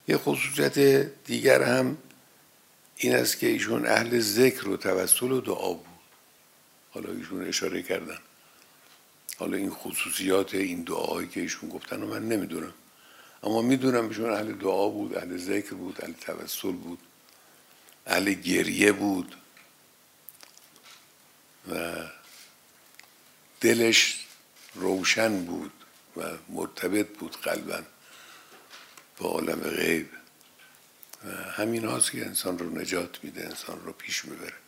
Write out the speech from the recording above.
یه خصوصیت دیگر هم این است که ایشون اهل ذکر و توسل و دعا بود. حالا ایشون اشاره کردن، حالا این خصوصیات این دعایی که ایشون گفتن رو من نمیدونم، اما میدونم ایشون اهل دعا بود، اهل ذکر بود، اهل توسل بود، اهل گریه بود و دلش روشن بود و مرتبط بود قلباً با عالم غیب و همین هاست که انسان رو نجات میده، انسان رو پیش میبره.